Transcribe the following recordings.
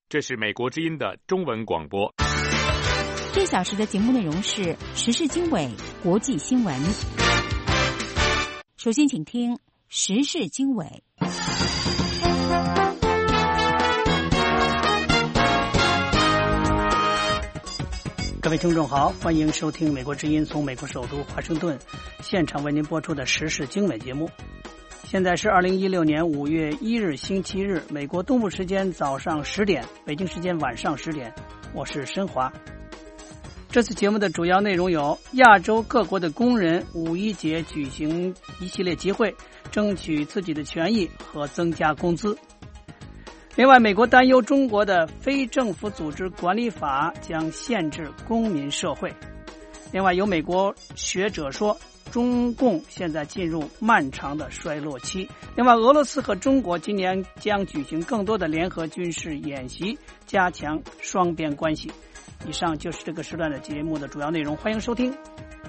这是美国之音的中文广播。 这小时的节目内容是时事经纬、国际新闻。首先请听时事经纬。 各位听众好，欢迎收听美国之音从美国首都华盛顿现场为您播出的时事经纬节目。现在是2016年5月1日星期日，美国东部时间早上10点，北京时间晚上10点，我是申华。这次节目的主要内容有：亚洲各国的工人5·1节举行一系列集会，争取自己的权益和增加工资。另外，美国担忧中国的非政府组织管理法将限制公民社会。另外，有美国学者说，中共现在进入漫长的衰落期。另外，俄罗斯和中国今年将举行更多的联合军事演习，加强双边关系。以上就是这个时段的节目的主要内容，欢迎收听。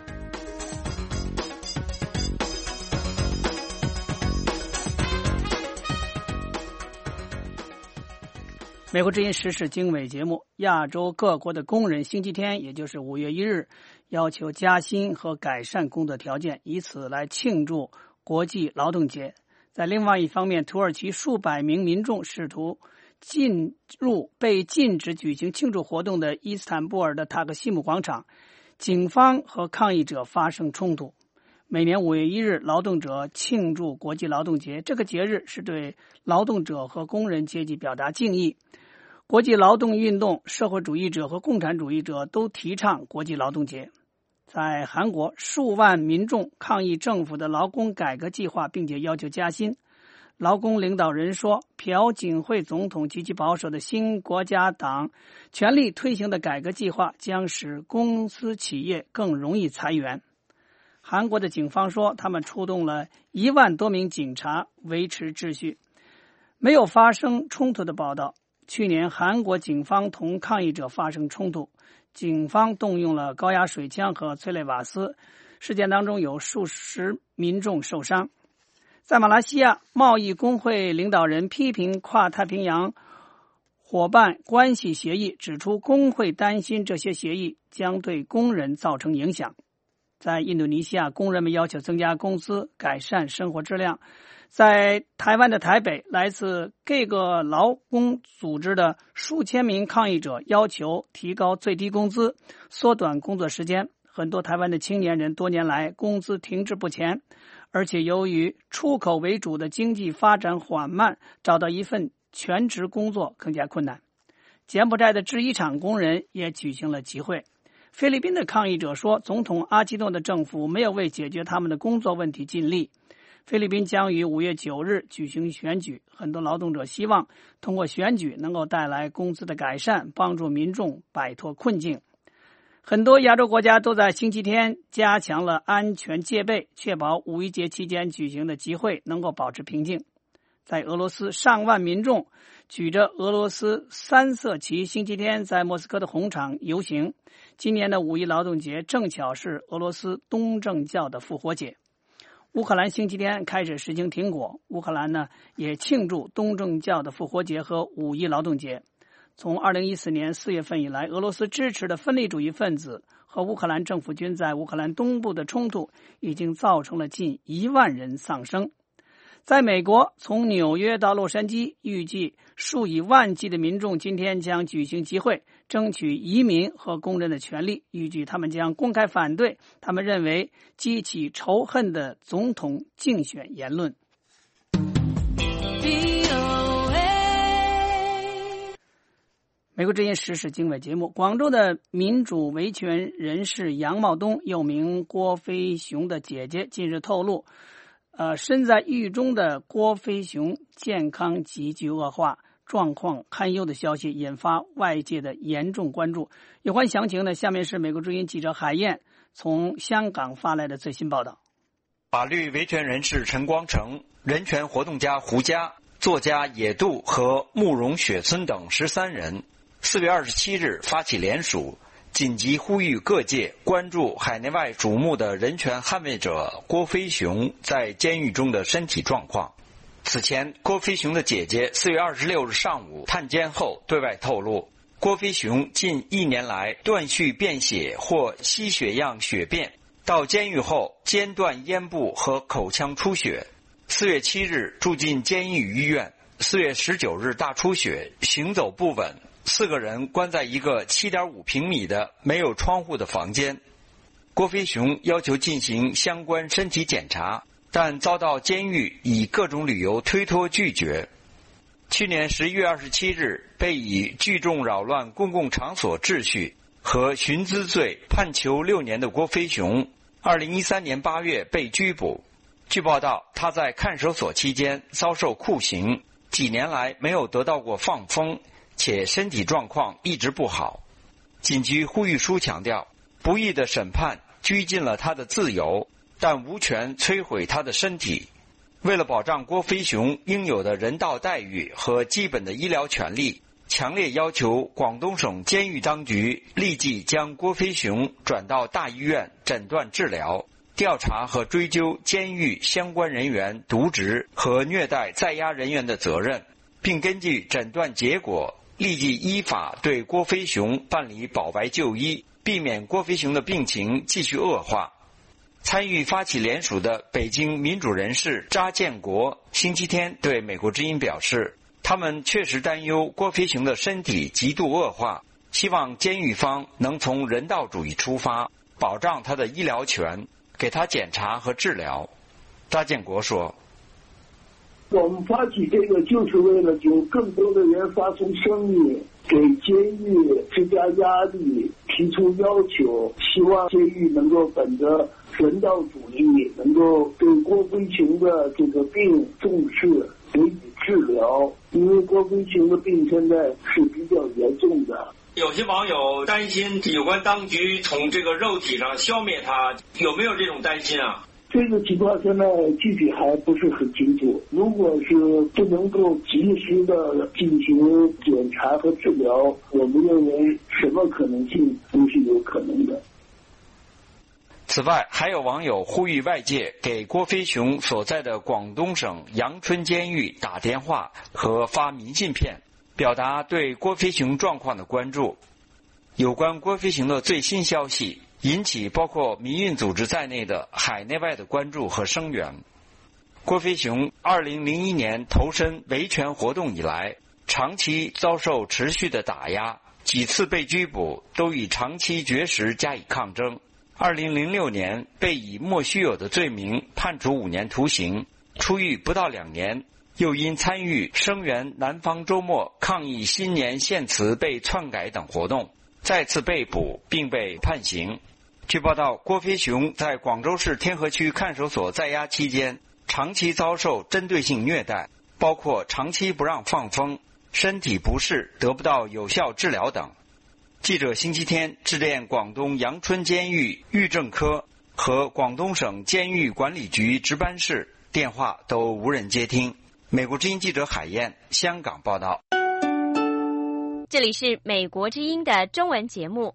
美国之音时事经纬节目，亚洲各国的工人星期天，也就是5月1日，要求加薪和改善工作条件，以此来庆祝国际劳动节。在另外一方面，土耳其数百名民众试图进入被禁止举行庆祝活动的伊斯坦布尔的塔克西姆广场，警方和抗议者发生冲突。每年5月1日，劳动者庆祝国际劳动节，这个节日是对劳动者和工人阶级表达敬意。国际劳动运动、社会主义者和共产主义者都提倡国际劳动节。在韩国，数万民众抗议政府的劳工改革计划，并且要求加薪。劳工领导人说，朴槿惠总统及其保守的新国家党全力推行的改革计划将使公司企业更容易裁员。韩国的警方说，他们出动了1万多名警察维持秩序，没有发生冲突的报道。去年，韩国警方同抗议者发生冲突，警方动用了高压水枪和催泪瓦斯，事件当中有数十民众受伤。在马来西亚，贸易工会领导人批评跨太平洋伙伴关系协议，指出工会担心这些协议将对工人造成影响。在印度尼西亚，工人们要求增加工资，改善生活质量。在台湾的台北，来自各个劳工组织的数千名抗议者要求提高最低工资，缩短工作时间。很多台湾的青年人多年来工资停滞不前，而且由于出口为主的经济发展缓慢，找到一份全职工作更加困难。柬埔寨的制衣厂工人也举行了集会。菲律宾的抗议者说，总统阿基诺的政府没有为解决他们的工作问题尽力。菲律宾将于5月9日举行选举，很多劳动者希望通过选举能够带来工资的改善，帮助民众摆脱困境。很多亚洲国家都在星期天加强了安全戒备，确保5·1节期间举行的集会能够保持平静。在俄罗斯，上万民众举着俄罗斯3色旗，星期天在莫斯科的红场游行。今年的5·1劳动节正巧是俄罗斯东正教的复活节。乌克兰星期天开始实行停火，乌克兰呢也庆祝东正教的复活节和5·1劳动节。从2014年4月份以来，俄罗斯支持的分离主义分子和乌克兰政府军在乌克兰东部的冲突已经造成了近1万人丧生。在美国，从纽约到洛杉矶，预计数以万计的民众今天将举行集会，争取移民和工人的权利。预计他们将公开反对他们认为激起仇恨的总统竞选言论。美国之音时事经纬节目，广州的民主维权人士杨茂东，又名郭飞雄的姐姐，近日透露身在狱中的郭飞雄健康急剧恶化，状况堪忧的消息引发外界的严重关注。有关详情呢，下面是美国之音记者海燕从香港发来的最新报道。 法律维权人士陈光诚、人权活动家胡佳、作家野渡和慕容雪村等13人4月27日发起联署，紧急呼吁各界关注海内外瞩目的人权捍卫者郭飞雄在监狱中的身体状况。 此前，郭飞雄的姐姐4月26日上午探监后对外透露，郭飞雄近1年来断续便血或吸血样血便，到监狱后间断咽部和口腔出血。4月7日住进监狱医院，4月19日大出血，行走不稳，4个人关在一个7.5平米的没有窗户的房间。郭飞雄要求进行相关身体检查，但遭到监狱以各种理由推脱拒绝。去年11月27日，被以聚众扰乱公共场所秩序和寻滋罪判囚6年的郭飞雄，2013年8月被拘捕。据报道，他在看守所期间遭受酷刑，几年来没有得到过放风，且身体状况一直不好。警局呼吁书强调，不义的审判拘禁了他的自由，但无权摧毁他的身体。为了保障郭飞雄应有的人道待遇和基本的医疗权利，强烈要求广东省监狱当局立即将郭飞雄转到大医院诊断治疗，调查和追究监狱相关人员渎职和虐待在押人员的责任，并根据诊断结果立即依法对郭飞雄办理保白就医，避免郭飞雄的病情继续恶化。参与发起联署的北京民主人士查建国星期天对美国之音表示，他们确实担忧郭飞雄的身体极度恶化，希望监狱方能从人道主义出发，保障他的医疗权，给他检查和治疗。查建国说， 我们发起这个就是为了有更多的人发出声音，给监狱施加压力，提出要求，希望监狱能够本着人道主义，能够对郭飞雄的这个病重视，给予治疗。因为郭飞雄的病现在是比较严重的。 有些网友担心有关当局从这个肉体上消灭他，有没有这种担心啊？ 这个情况现在具体还不是很清楚。如果是不能够及时的进行检查和治疗，我们认为什么可能性都是有可能的。 此外，还有网友呼吁外界给郭飞雄所在的广东省阳春监狱打电话和发明信片，表达对郭飞雄状况的关注。有关郭飞雄的最新消息引起包括民运组织在内的海内外的关注和声援。郭飞雄2001年投身维权活动以来，长期遭受持续的打压，几次被拘捕，都以长期绝食加以抗争。2006年被以莫须有的罪名判处5年徒刑，出狱不到2年，又因参与声援南方周末抗议新年献词被篡改等活动，再次被捕并被判刑。据报道，郭飞雄在广州市天河区看守所在押期间，长期遭受针对性虐待，包括长期不让放风、身体不适得不到有效治疗等。记者星期天致电广东阳春监狱狱政科和广东省监狱管理局值班室，电话都无人接听。美国之音记者海燕，香港报道。 这里是美国之音的中文节目。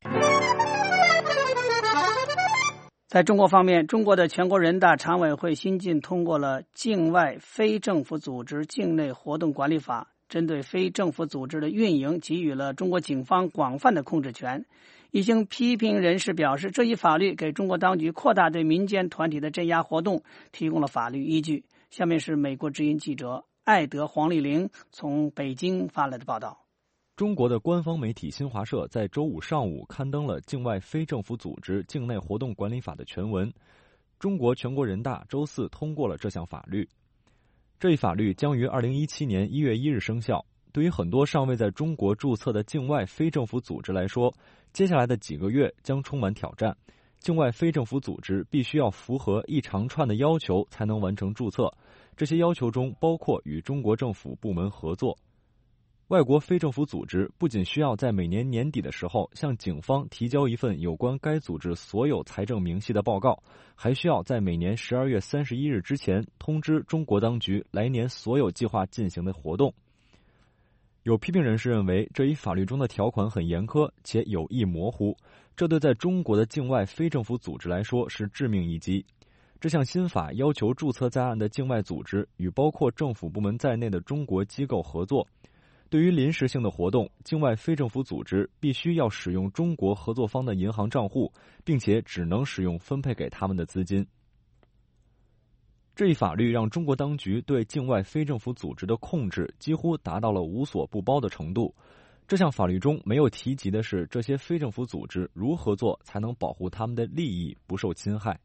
在中国方面，中国的全国人大常委会新近通过了《境外非政府组织境内活动管理法》，针对非政府组织的运营给予了中国警方广泛的控制权。一些批评人士表示，这一法律给中国当局扩大对民间团体的镇压活动提供了法律依据。下面是美国之音记者艾德·黄丽玲从北京发来的报道。 中国的官方媒体新华社在周五上午刊登了《境外非政府组织境内活动管理法》的全文。中国全国人大周四通过了这项法律。这一法律将于2017年1月1日生效。对于很多尚未在中国注册的境外非政府组织来说，接下来的几个月将充满挑战。境外非政府组织必须要符合一长串的要求才能完成注册，这些要求中包括与中国政府部门合作。外国非政府组织不仅需要在每年年底的时候向警方提交一份有关该组织所有财政明细的报告，还需要在每年12月31日之前通知中国当局来年所有计划进行的活动。有批评人士认为，这一法律中的条款很严苛且有意模糊，这对在中国的境外非政府组织来说是致命一击。 这项新法要求注册在案的境外组织与包括政府部门在内的中国机构合作。对于临时性的活动，境外非政府组织必须要使用中国合作方的银行账户，并且只能使用分配给他们的资金。这一法律让中国当局对境外非政府组织的控制几乎达到了无所不包的程度。这项法律中没有提及的是，这些非政府组织如何做才能保护他们的利益不受侵害。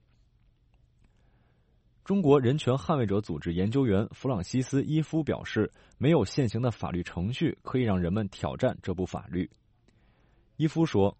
中国人权捍卫者组织研究员弗朗西斯·伊夫表示，没有现行的法律程序可以让人们挑战这部法律。伊夫说，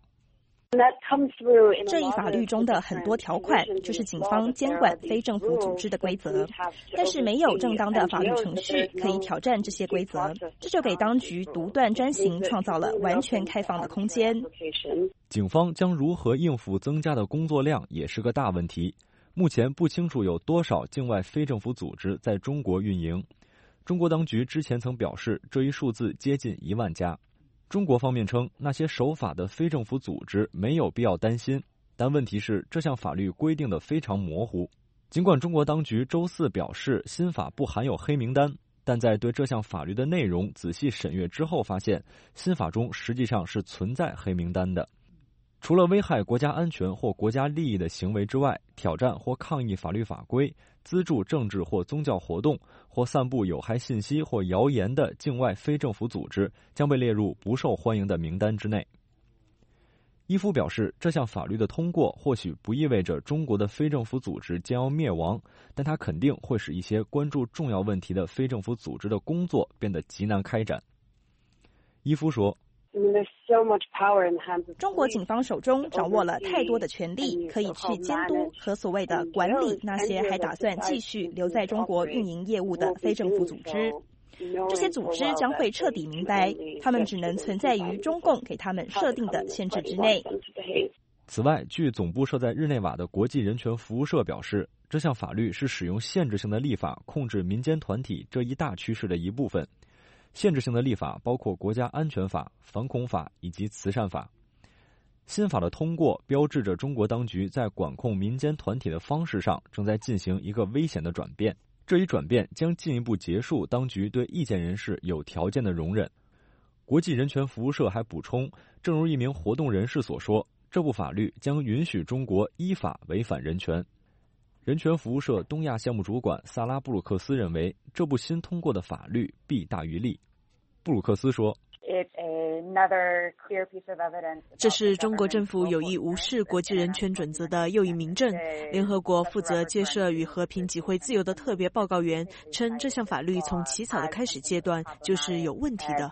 这一法律中的很多条款就是警方监管非政府组织的规则，但是没有正当的法律程序可以挑战这些规则，这就给当局独断专行创造了完全开放的空间。 警方将如何应付增加的工作量也是个大问题。目前不清楚有多少境外非政府组织在中国运营。中国当局之前曾表示，这一数字接近1万家。中国方面称，那些守法的非政府组织没有必要担心，但问题是这项法律规定的非常模糊。尽管中国当局周四表示新法不含有黑名单，但在对这项法律的内容仔细审阅之后发现，新法中实际上是存在黑名单的。除了危害国家安全或国家利益的行为之外，挑战或抗议法律法规、资助政治或宗教活动或散布有害信息或谣言的境外非政府组织将被列入不受欢迎的名单之内。伊夫表示，这项法律的通过或许不意味着中国的非政府组织将要灭亡，但它肯定会使一些关注重要问题的非政府组织的工作变得极难开展。伊夫说， 中国警方手中掌握了太多的权力，可以去监督和所谓的管理那些还打算继续留在中国运营业务的非政府组织。这些组织将会彻底明白，他们只能存在于中共给他们设定的限制之内。 此外，据总部设在日内瓦的国际人权服务社表示，这项法律是使用限制性的立法控制民间团体这一大趋势的一部分。限制性的立法包括国家安全法、反恐法以及慈善法。新法的通过标志着中国当局在管控民间团体的方式上正在进行一个危险的转变。这一转变将进一步结束当局对意见人士有条件的容忍。国际人权服务社还补充，正如一名活动人士所说，这部法律将允许中国依法违反人权。人权服务社东亚项目主管萨拉·布鲁克斯认为，这部新通过的法律弊大于利。布鲁克斯说， 这是中国政府有意无视国际人权准则的又一明证。联合国负责建设与和平集会自由的特别报告员称，这项法律从起草的开始阶段就是有问题的。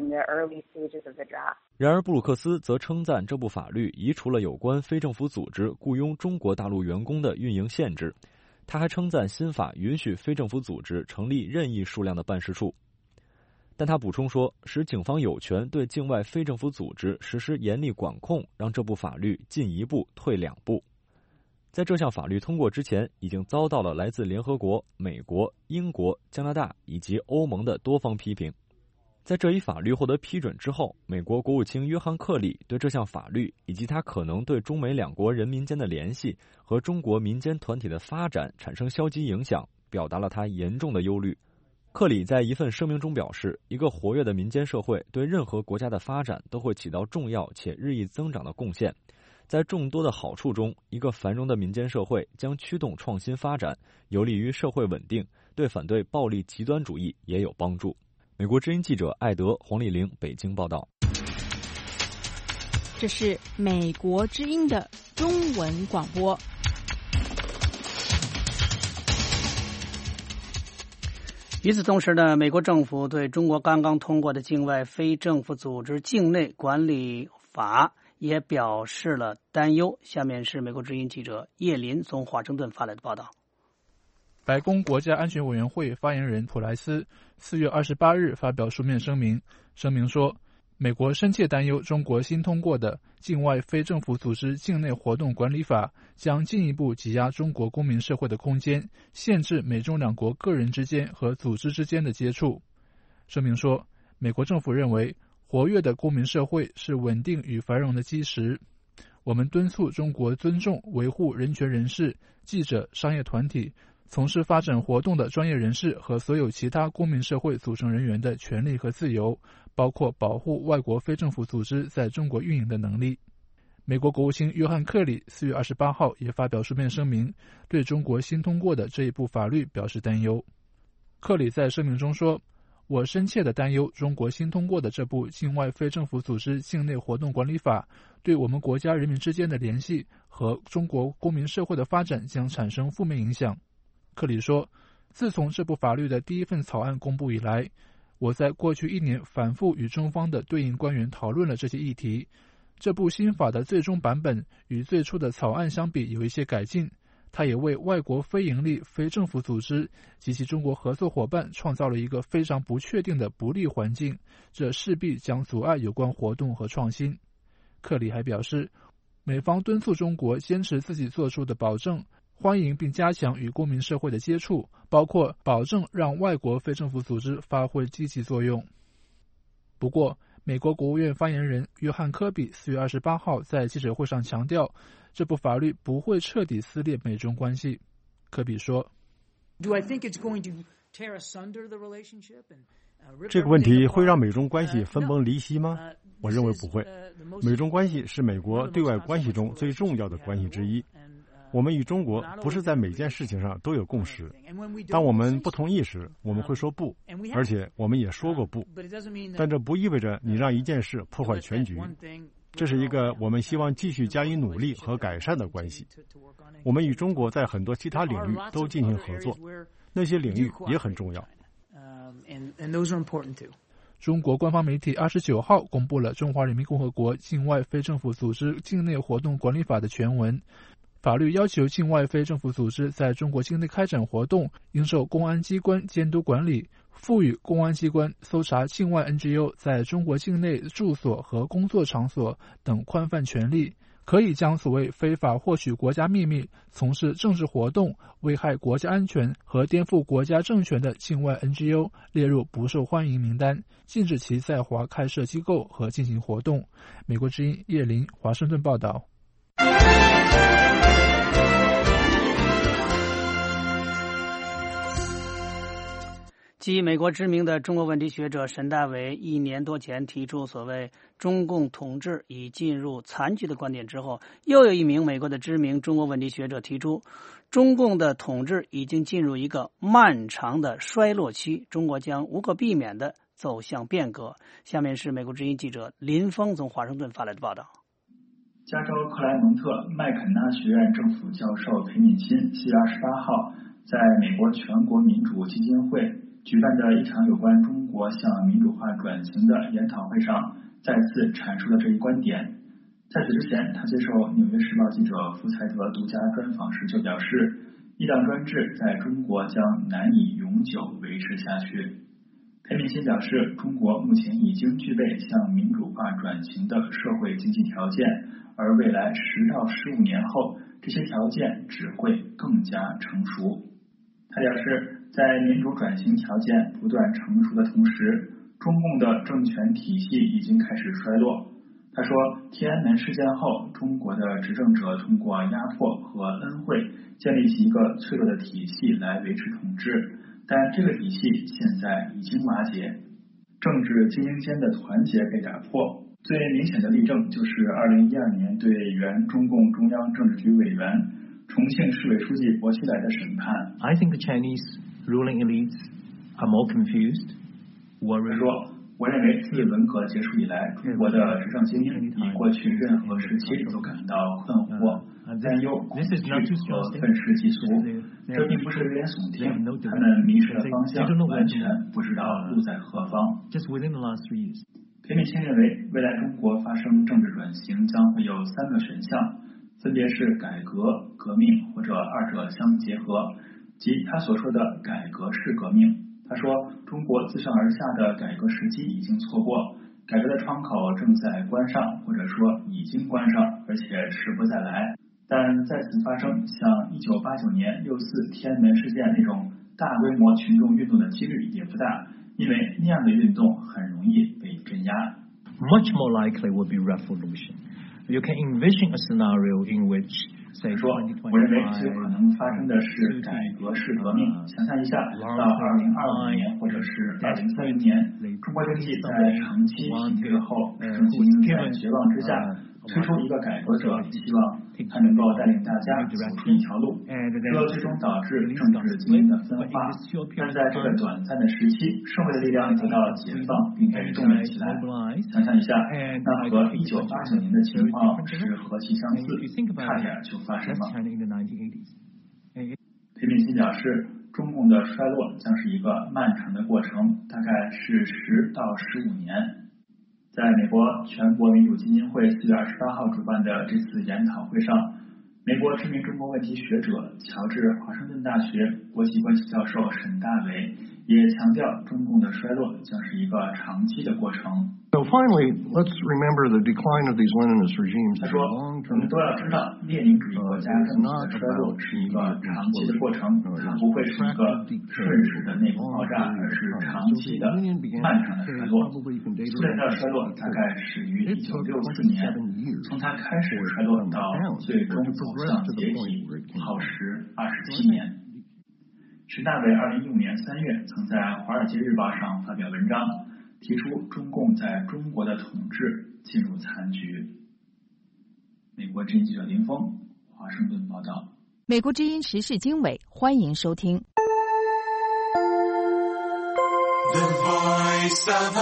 然而，布鲁克斯则称赞这部法律移除了有关非政府组织雇佣中国大陆员工的运营限制。他还称赞新法允许非政府组织成立任意数量的办事处。但他补充说，使警方有权对境外非政府组织实施严厉管控，让这部法律进一步退2步。在这项法律通过之前，已经遭到了来自联合国、美国、英国、加拿大以及欧盟的多方批评。在这一法律获得批准之后，美国国务卿约翰·克里对这项法律以及它可能对中美两国人民间的联系和中国民间团体的发展产生消极影响，表达了他严重的忧虑。克里在一份声明中表示，一个活跃的民间社会对任何国家的发展都会起到重要且日益增长的贡献。在众多的好处中，一个繁荣的民间社会将驱动创新发展，有利于社会稳定，对反对暴力极端主义也有帮助。美国之音记者艾德·黄丽玲北京报道。 这是美国之音的中文广播。 与此同时呢，美国政府对中国刚刚通过的境外非政府组织境内管理法也表示了担忧。下面是美国之音记者叶林从华盛顿发来的报道。 白宫国家安全委员会发言人普莱斯4月28日发表书面声明，声明说，美国深切担忧中国新通过的境外非政府组织境内活动管理法将进一步挤压中国公民社会的空间，限制美中两国个人之间和组织之间的接触。声明说，美国政府认为活跃的公民社会是稳定与繁荣的基石。 我们敦促中国尊重维护人权人士、记者、商业团体、从事发展活动的专业人士和所有其他公民社会组成人员的权利和自由，包括保护外国非政府组织在中国运营的能力。美国国务卿约翰·克里4月28号也发表书面声明，对中国新通过的这一部法律表示担忧。克里在声明中说，我深切地担忧中国新通过的这部境外非政府组织境内活动管理法对我们国家人民之间的联系和中国公民社会的发展将产生负面影响。克里说，自从这部法律的第一份草案公布以来，我在过去1年反复与中方的对应官员讨论了这些议题。这部新法的最终版本与最初的草案相比有一些改进，它也为外国非营利非政府组织及其中国合作伙伴创造了一个非常不确定的不利环境，这势必将阻碍有关活动和创新。克里还表示，美方敦促中国坚持自己做出的保证，欢迎并加强与公民社会的接触，包括保证让外国非政府组织发挥积极作用。不过，美国国务院发言人约翰·科比4月28号在记者会上强调，这部法律不会彻底撕裂美中关系。科比说， 这个问题会让美中关系分崩离析吗？我认为不会。美中关系是美国对外关系中最重要的关系之一。我们与中国不是在每件事情上都有共识，当我们不同意时，我们会说不，而且我们也说过不，但这不意味着你让一件事破坏全局。这是一个我们希望继续加以努力和改善的关系。我们与中国在很多其他领域都进行合作，那些领域也很重要。 中国官方媒体29号公布了《中华人民共和国境外非政府组织境内活动管理法》的全文。法律要求境外非政府组织在中国境内开展活动应受公安机关监督管理，赋予公安机关搜查境外 NGO 在中国境内住所和工作场所等宽泛权利，可以将所谓非法获取国家秘密、从事政治活动、危害国家安全和颠覆国家政权的境外 NGO 列入不受欢迎名单，禁止其在华开设机构和进行活动。美国之音叶林，华盛顿报道。 继美国知名的中国问题学者沈大为1年多前提出所谓中共统治已进入残局的观点之后，又有一名美国的知名中国问题学者提出，中共的统治已经进入一个漫长的衰落期，中国将无可避免地走向变革。下面是美国之音记者林峰从华盛顿发来的报道。 加州克莱蒙特麦肯纳学院政府教授裴敏钦4月28号在美国全国民主基金会举办的一场有关中国向民主化转型的研讨会上再次阐述了这一观点。在此之前，他接受《纽约时报》记者福才德独家专访时就表示，一党专制在中国将难以永久维持下去。裴敏钦表示，中国目前已经具备向民主化转型的社会经济条件，而未来10到15年后，这些条件只会更加成熟。他表示，在民主转型条件不断成熟的同时，中共的政权体系已经开始衰落。他说，天安门事件后，中国的执政者通过压迫和恩惠建立起一个脆弱的体系来维持统治，但这个体系现在已经瓦解，政治精英间的团结被打破。最明显的例证就是2012年对原中共中央政治局委员、重庆市委书记薄熙来的审判。 I think the Chinese ruling elites are more confused, worried. 说，我认为自文革结束以来，中国的执政精英比过去任何时期都感到困惑、担忧、恐惧和愤世嫉俗。这并不是危言耸听，他们迷失了方向，完全不知道路在何方。 Just within the last 3 years. 裴敏钦认为，未来中国发生政治转型将会有3个选项，分别是改革、革命或者二者相结合，即他所说的改革式革命。他说，中国自上而下的改革时机已经错过，改革的窗口正在关上，或者说已经关上，而且时不再来。但再次发生像1989年6·4天安门事件那种大规模群众运动的几率也不大，因为那样的运动很容易被镇压。 Much more likely would be revolution. You can envision a scenario in which, say, 说，我认为最有可能发生的是改革式革命。想象一下，到2025年或者是2030年，中国经济在长期停滞后，政府应在绝望之下推出一个改革者，希望他能够带领大家走出一条路，这最终导致政治精英的分化。但在这个短暂的时期，社会的力量得到了解放，并开始动员起来。想象一下，那和1989年的情况是何其相似，差点就发生了。裴敏欣表示，中共的衰落将是一个漫长的过程，大概是10到15年。在美国全国民主基金会4月28号主办的这次研讨会上，美国知名中国问题学者、乔治华盛顿大学国际关系教授沈大伟也强调，中共的衰落将是一个长期的过程。 So finally, let's remember the decline of these Leninist regimes. 他说，我们都要知道，列宁主义国家政体的衰落是一个长期的过程，它不会是一个瞬时的内部爆炸，而是长期的、漫长的衰落。苏联的衰落大概始于1964年，从它开始衰落到最终走向解体，耗时27年。沈大伟2015年3月曾在《华尔街日报》上发表文章，提出中共在中国的统治进入残局。美国之音记者林峰，华盛顿报道。 美国之音时事经纬，欢迎收听。 The Voice of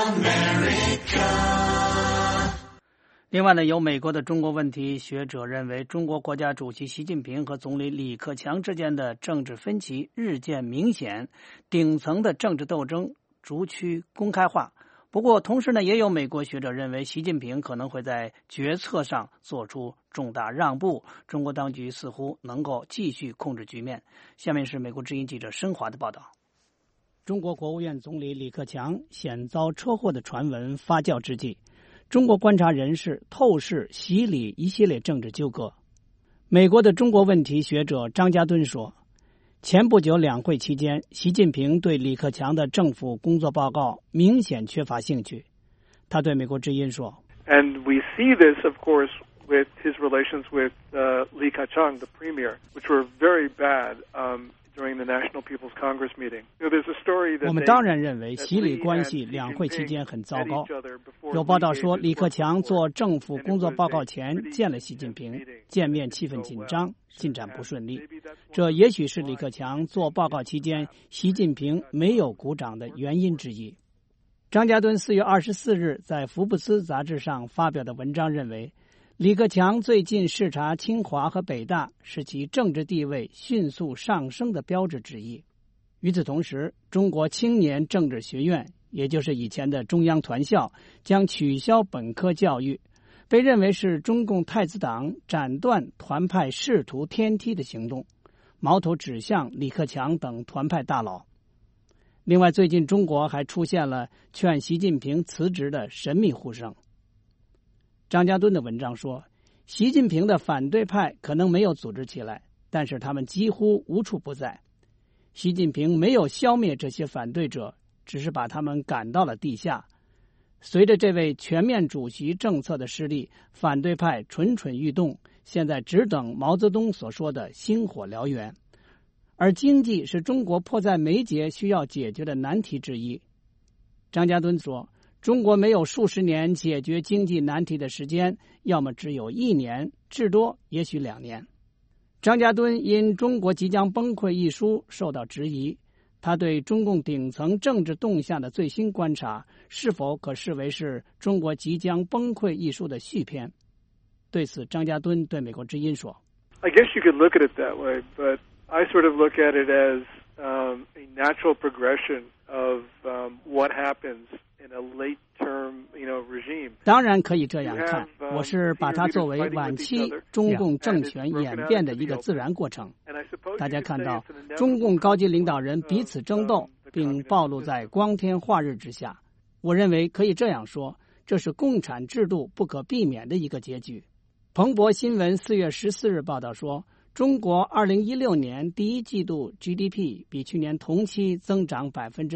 America。 另外呢，有美国的中国问题学者认为，中国国家主席习近平和总理李克强之间的政治分歧日渐明显，顶层的政治斗争逐趋公开化。不过同时呢，也有美国学者认为，习近平可能会在决策上做出重大让步，中国当局似乎能够继续控制局面。下面是美国之音记者申华的报道。中国国务院总理李克强险遭车祸的传闻发酵之际，中国观察人士透视习李一系列政治纠葛。美国的中国问题学者张家敦说，前不久两会期间，习近平对李克强的政府工作报告明显缺乏兴趣。他对美国之音说 And we see this, of course, with his relations with Li Keqiang, the premier, which were very bad during the National People's Congress meeting. There's a story that 我们当然认为习李关系两会期间很糟糕。有报道说，李克强做政府工作报告前见了习近平，见面气氛紧张，进展不顺利。这也许是李克强做报告期间习近平没有鼓掌的原因之一。张家敦4月24日在福布斯杂志上发表的文章认为，李克强最近视察清华和北大是其政治地位迅速上升的标志之一。与此同时，中国青年政治学院，也就是以前的中央团校，将取消本科教育，被认为是中共太子党斩断团派仕途天梯的行动，矛头指向李克强等团派大佬。另外，最近中国还出现了劝习近平辞职的神秘呼声。张家敦的文章说，习近平的反对派可能没有组织起来，但是他们几乎无处不在。习近平没有消灭这些反对者，只是把他们赶到了地下。随着这位全面主席政策的失利，反对派蠢蠢欲动，现在只等毛泽东所说的星火燎原。而经济是中国迫在眉睫需要解决的难题之一。张家敦说，中国没有数十年解决经济难题的时间，要么只有1年，至多也许2年。张家敦因《中国即将崩溃》一书受到质疑，他对中共顶层政治动向的最新观察，是否可视为是《中国即将崩溃》一书的续篇？对此，张家敦对美国之音说 I guess you could look at it that way, but I sort of look at it as a natural progression of what happens in a late-term, regime. 当然可以这样看，我是把它作为晚期中共政权演变的一个自然过程。大家看到，中共高级领导人彼此争斗，并暴露在光天化日之下。我认为可以这样说，这是共产制度不可避免的一个结局。彭博新闻4月14日报道说，中国2016年第一季度 GDP 比去年同期增长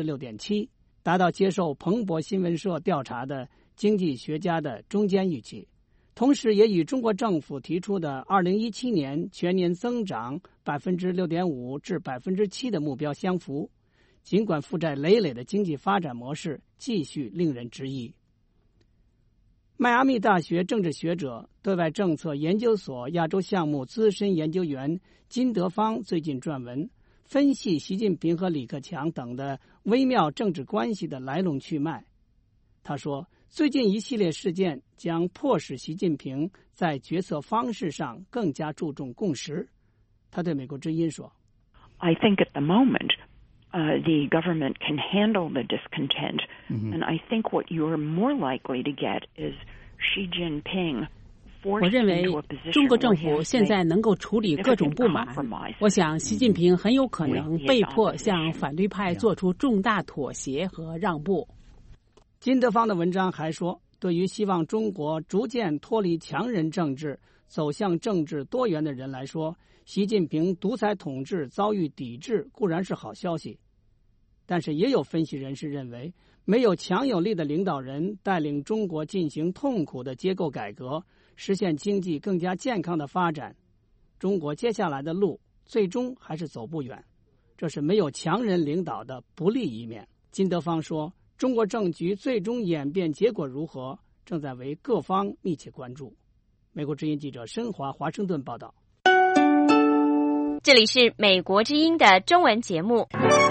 6.7%， 达到接受彭博新闻社调查的经济学家的中间预期。 同时也与中国政府提出的2017年全年增长 6.5% 至 7% 的目标相符，尽管负债累累的经济发展模式继续令人质疑。迈阿密大学政治学者、对外政策研究所亚洲项目资深研究员金德芳最近撰文，分析习近平和李克强等的微妙政治关系的来龙去脉。他说，最近一系列事件将迫使习近平在决策方式上更加注重共识。他对美国之音说 I think at the moment, the government can handle the discontent, and I think what you're more likely to get is Xi Jinping 我认为中国政府现在能够处理各种不满，我想习近平很有可能被迫向反对派做出重大妥协和让步。 金德芳的文章还说，对于希望中国逐渐脱离强人政治，走向政治多元的人来说，习近平独裁统治遭遇抵制固然是好消息，但是也有分析人士认为，没有强有力的领导人带领中国进行痛苦的结构改革，实现经济更加健康的发展，中国接下来的路最终还是走不远，这是没有强人领导的不利一面。金德芳说，中国政局最终演变结果如何，正在为各方密切关注。美国之音记者申华华盛顿报道。 这里是美国之音的中文节目。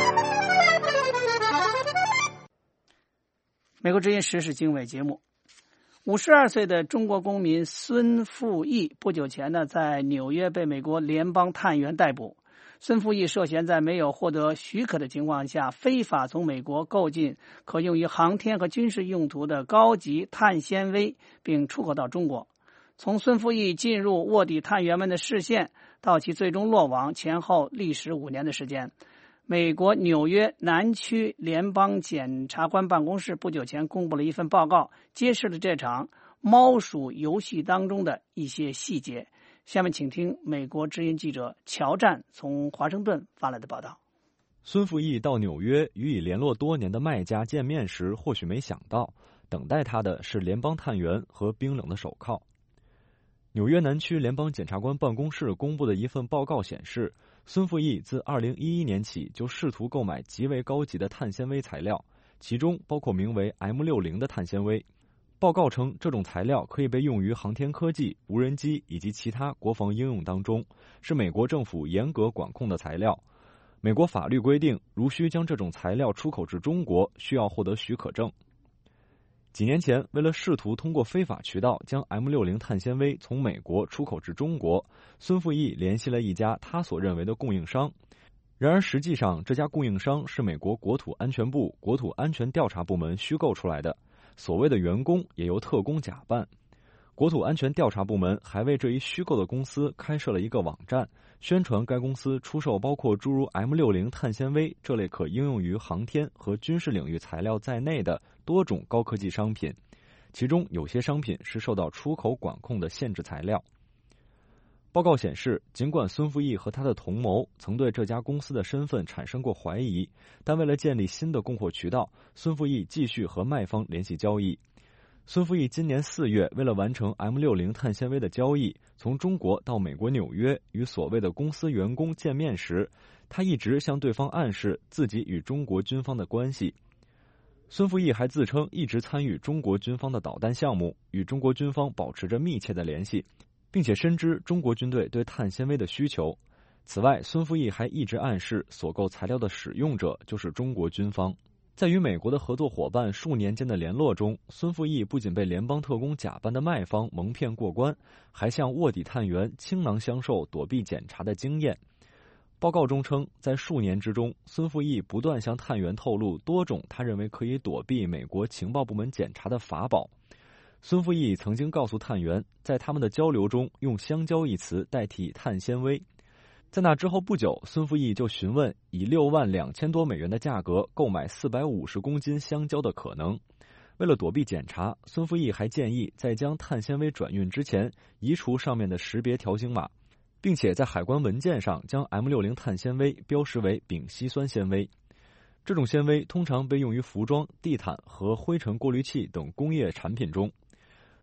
美国之音时事经纬节目。52岁的中国公民孙富义不久前呢，在纽约被美国联邦探员逮捕。孙富义涉嫌在没有获得许可的情况下，非法从美国购进可用于航天和军事用途的高级碳纤维，并出口到中国。从孙富义进入卧底探员们的视线到其最终落网，前后历时5年的时间。美国纽约南区联邦检察官办公室不久前公布了一份报告，揭示了这场猫鼠游戏当中的一些细节。下面请听美国之音记者乔战从华盛顿发来的报道。 孙富义到纽约与已联络多年的卖家见面时，或许没想到，等待他的是联邦探员和冰冷的手铐。纽约南区联邦检察官办公室公布的一份报告显示，孙富义自2011年起就试图购买极为高级的碳纤维材料，其中包括名为 M60 的碳纤维。报告称，这种材料可以被用于航天科技、无人机以及其他国防应用当中，是美国政府严格管控的材料。美国法律规定，如需将这种材料出口至中国，需要获得许可证。几年前，为了试图通过非法渠道将 M60 碳纤维从美国出口至中国，孙富义联系了一家他所认为的供应商。然而实际上，这家供应商是美国国土安全部国土安全调查部门虚构出来的，所谓的员工也由特工假扮。国土安全调查部门还为这一虚构的公司开设了一个网站，宣传该公司出售包括诸如 M60 碳纤维这类可应用于航天和军事领域材料在内的多种高科技商品，其中有些商品是受到出口管控的限制材料。报告显示，尽管孙富义和他的同谋曾对这家公司的身份产生过怀疑，但为了建立新的供货渠道，孙富义继续和卖方联系交易。孙富义今年4月为了完成 M60 碳纤维的交易，从中国到美国纽约与所谓的公司员工见面时，他一直向对方暗示自己与中国军方的关系。孙富义还自称一直参与中国军方的导弹项目，与中国军方保持着密切的联系，并且深知中国军队对碳纤维的需求。此外，孙富义还一直暗示所购材料的使用者就是中国军方。在与美国的合作伙伴数年间的联络中，孙富义不仅被联邦特工假扮的卖方蒙骗过关，还向卧底探员倾囊相授躲避检查的经验。报告中称，在数年之中，孙富义不断向探员透露多种他认为可以躲避美国情报部门检查的法宝。孙富义曾经告诉探员，在他们的交流中用香蕉一词代替碳纤维。在那之后不久，孙富义就询问以$62,000多的价格购买450公斤香蕉的可能。为了躲避检查，孙富义还建议在将碳纤维转运之前移除上面的识别条形码，并且在海关文件上将 M60 碳纤维标识为丙烯酸纤维。这种纤维通常被用于服装、地毯和灰尘过滤器等工业产品中。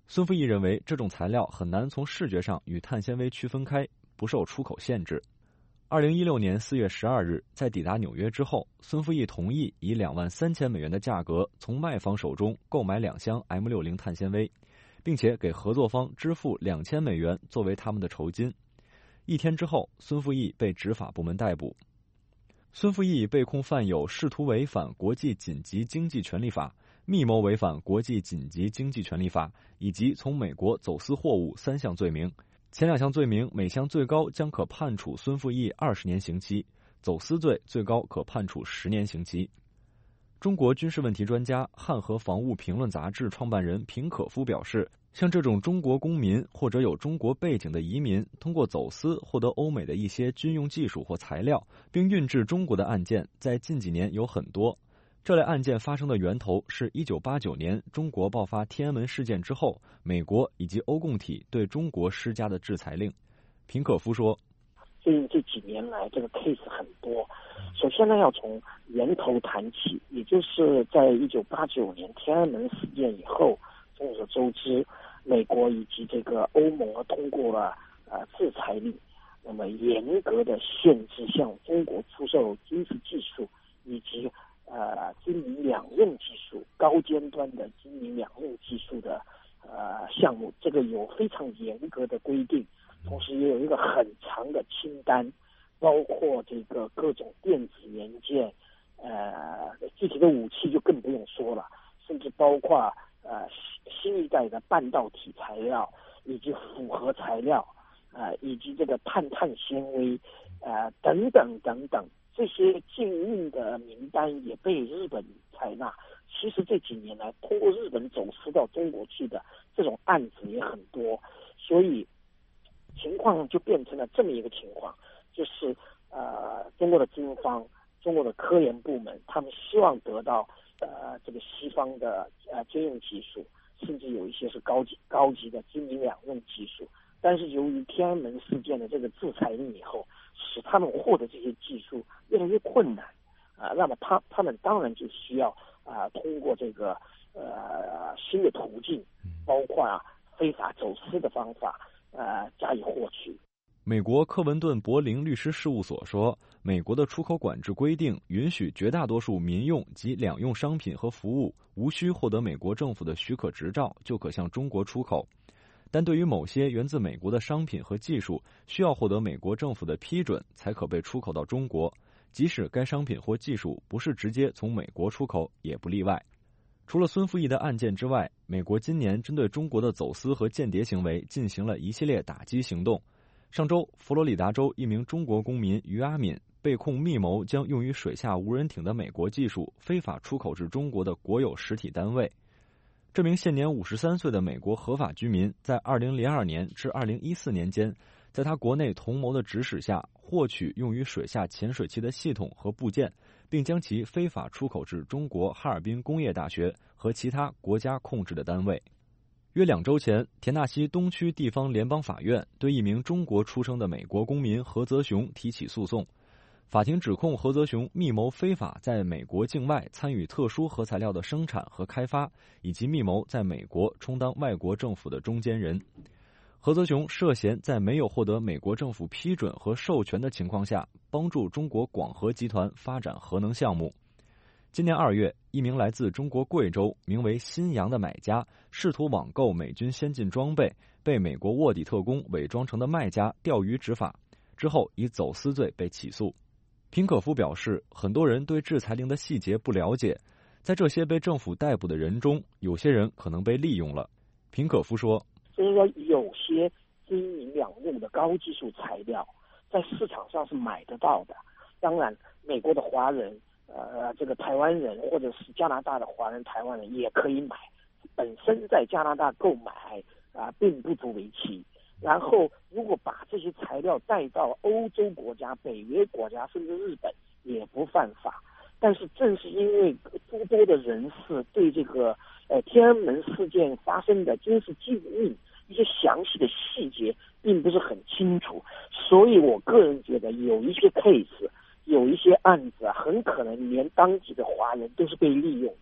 孙富义认为，这种材料很难从视觉上与碳纤维区分开，不受出口限制。2016年4月12日，在抵达纽约之后，孙富义同意以$23,000的价格从卖方手中购买2箱 M60 碳纤维，并且给合作方支付$2,000作为他们的酬金。1天之后，孙富义被执法部门逮捕。孙富义被控犯有试图违反国际紧急经济权利法、密谋违反国际紧急经济权利法以及从美国走私货物3项罪名。前2项罪名每项最高将可判处孙富义20年刑期，走私罪最高可判处10年刑期。中国军事问题专家、汉和防务评论杂志创办人平可夫表示，像这种中国公民或者有中国背景的移民通过走私获得欧美的一些军用技术或材料，并运至中国的案件，在近几年有很多。这类案件发生的源头是1989年中国爆发天安门事件之后，美国以及欧共体对中国施加的制裁令。平可夫说， 最近这几年来这个 case 很多，首先呢要从源头谈起，也就是在1989年天安门事件以后，众所周知，美国以及这个欧盟通过了制裁令，那么严格的限制向中国出售军事技术以及军民两用技术、高尖端的军民两用技术的项目，这个有非常严格的规定，同时也有一个很长的清单，包括这个各种电子元件，具体的武器就更不用说了，甚至包括新一代的半导体材料以及复合材料，以及这个碳纤维，等等等等。这些禁运的名单也被日本采纳。其实这几年来，通过日本走私到中国去的这种案子也很多，所以情况就变成了这么一个情况，就是中国的军方、中国的科研部门，他们希望得到这个西方的军用技术，甚至有一些是高级的军民两用技术。但是由于天安门事件的这个制裁令以后，使他们获得这些技术越来越困难，那么他们当然就需要通过这个新的途径，包括非法走私的方法加以获取。 美国科文顿柏林律师事务所说，美国的出口管制规定允许绝大多数民用及两用商品和服务无需获得美国政府的许可执照就可向中国出口。但对于某些源自美国的商品和技术，需要获得美国政府的批准才可被出口到中国，即使该商品或技术不是直接从美国出口，也不例外。除了孙富义的案件之外，美国今年针对中国的走私和间谍行为进行了一系列打击行动。上周，佛罗里达州一名中国公民于阿敏被控密谋将用于水下无人艇的美国技术非法出口至中国的国有实体单位。这名现年53岁的美国合法居民，在2002年至2014年间，在他国内同谋的指使下，获取用于水下潜水器的系统和部件，并将其非法出口至中国哈尔滨工业大学和其他国家控制的单位。约2周前，田纳西东区地方联邦法院对一名中国出生的美国公民何泽雄提起诉讼。法庭指控何泽雄密谋非法在美国境外参与特殊核材料的生产和开发，以及密谋在美国充当外国政府的中间人。何泽雄涉嫌在没有获得美国政府批准和授权的情况下，帮助中国广核集团发展核能项目。今年2月，一名来自中国贵州名为新阳的买家试图网购美军先进装备，被美国卧底特工伪装成的卖家钓鱼执法，之后以走私罪被起诉。平可夫表示，很多人对制裁令的细节不了解，在这些被政府逮捕的人中，有些人可能被利用了。平可夫说， 就是说有些军民两用的高技术材料在市场上是买得到的，当然美国的华人这个台湾人或者是加拿大的华人台湾人也可以买，本身在加拿大购买并不足为奇。然后如果把这些材料带到欧洲国家、北约国家甚至日本也不犯法。但是正是因为诸多的人士对这个天安门事件发生的军事禁运一些详细的细节并不是很清楚，所以我个人觉得有一些 case 有一些案子很可能连当地的华人都是被利用的。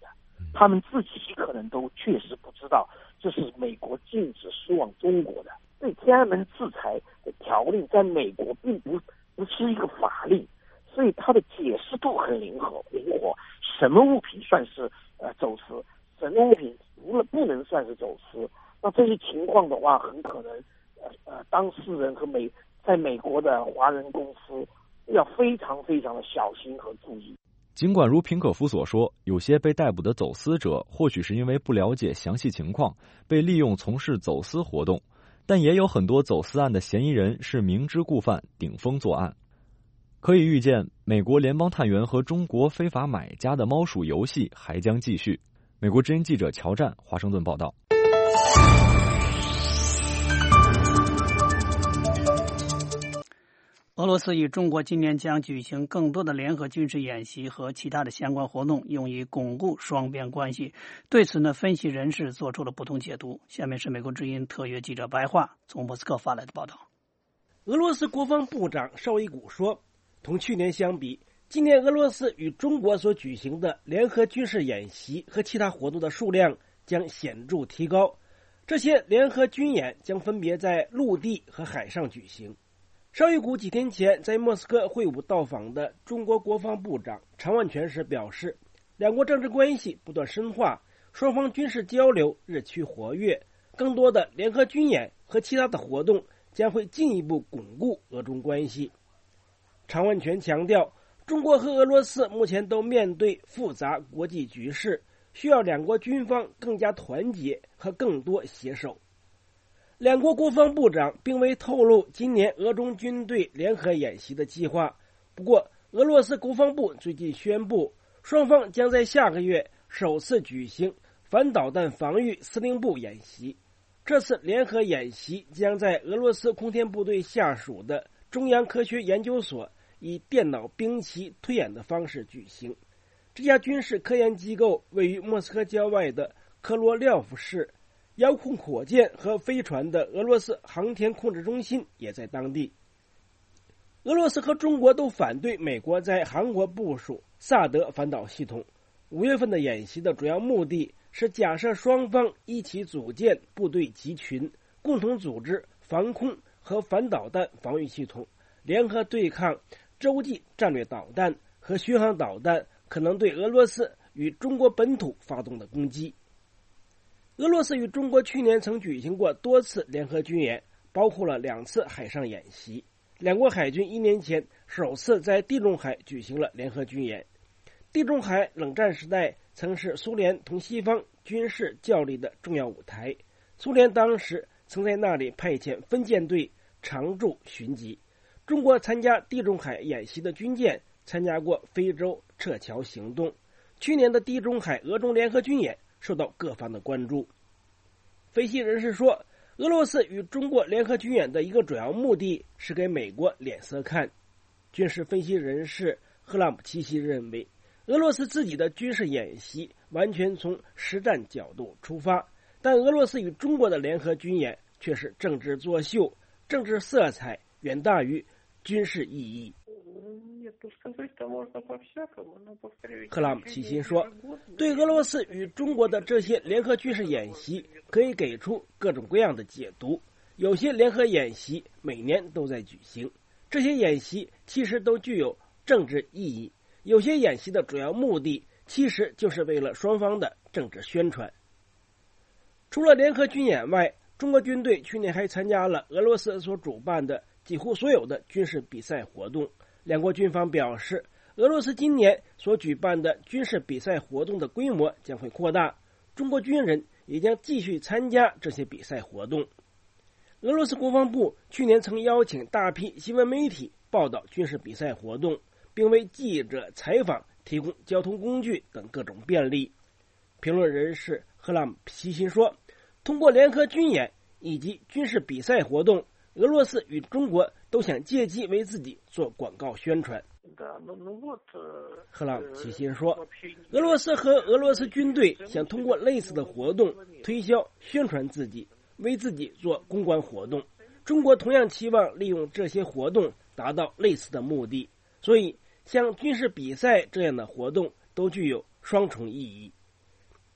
他们自己可能都确实不知道这是美国禁止输往中国的。对天安门制裁的条令在美国并不是一个法令，所以它的解释度很灵活。什么物品算是走私，什么物品不能算是走私。那这些情况的话，很可能当事人和在美国的华人公司要非常非常的小心和注意。 尽管如平可夫所说，有些被逮捕的走私者或许是因为不了解详细情况，被利用从事走私活动，但也有很多走私案的嫌疑人是明知故犯，顶风作案。可以预见，美国联邦探员和中国非法买家的猫鼠游戏还将继续。美国之音记者乔战，华盛顿报道。 俄罗斯与中国今年将举行更多的联合军事演习和其他的相关活动，用以巩固双边关系。对此呢，分析人士做出了不同解读。下面是美国之音特约记者白桦从莫斯科发来的报道。 俄罗斯国防部长绍伊古说，同去年相比，今年俄罗斯与中国所举行的联合军事演习和其他活动的数量将显著提高。这些联合军演将分别在陆地和海上举行。绍伊古几天前在莫斯科会晤到访的中国国防部长常万全时表示，两国政治关系不断深化，双方军事交流日趋活跃，更多的联合军演和其他的活动将会进一步巩固俄中关系。常万全强调，中国和俄罗斯目前都面对复杂国际局势，需要两国军方更加团结和更多携手。两国国防部长并未透露今年俄中军队联合演习的计划。不过，俄罗斯国防部最近宣布，双方将在下个月首次举行反导弹防御司令部演习。这次联合演习将在俄罗斯空天部队下属的中央科学研究所以电脑兵棋推演的方式举行。这家军事科研机构位于莫斯科郊外的科罗廖夫市，遥控火箭和飞船的俄罗斯航天控制中心也在当地。俄罗斯和中国都反对美国在韩国部署萨德反导系统。5月份的演习的主要目的是假设双方一起组建部队集群，共同组织防空和反导弹防御系统，联合对抗洲际战略导弹和巡航导弹可能对俄罗斯与中国本土发动的攻击。俄罗斯与中国去年曾举行过多次联合军演，包括了2次海上演习。两国海军1年前首次在地中海举行了联合军演。地中海冷战时代曾是苏联同西方军事较力的重要舞台，苏联当时曾在那里派遣分舰队常驻巡击。中国参加地中海演习的军舰参加过非洲撤侨行动。去年的地中海俄中联合军演受到各方的关注。分析人士说，俄罗斯与中国联合军演的一个主要目的是给美国脸色看。军事分析人士赫拉姆齐希认为，俄罗斯自己的军事演习完全从实战角度出发，但俄罗斯与中国的联合军演却是政治作秀，政治色彩远大于军事意义。克拉姆齐辛说，对俄罗斯与中国的这些联合军事演习可以给出各种各样的解读。有些联合演习每年都在举行，这些演习其实都具有政治意义。有些演习的主要目的其实就是为了双方的政治宣传。除了联合军演外，中国军队去年还参加了俄罗斯所主办的几乎所有的军事比赛活动。两国军方表示，俄罗斯今年所举办的军事比赛活动的规模将会扩大，中国军人也将继续参加这些比赛活动。俄罗斯国防部去年曾邀请大批新闻媒体报道军事比赛活动，并为记者采访提供交通工具等各种便利。评论人士赫拉姆齐辛说，通过联合军演以及军事比赛活动，俄罗斯与中国都想借机为自己做广告宣传。赫拉姆齐辛说，俄罗斯和俄罗斯军队想通过类似的活动推销宣传自己，为自己做公关活动。中国同样期望利用这些活动达到类似的目的，所以像军事比赛这样的活动都具有双重意义。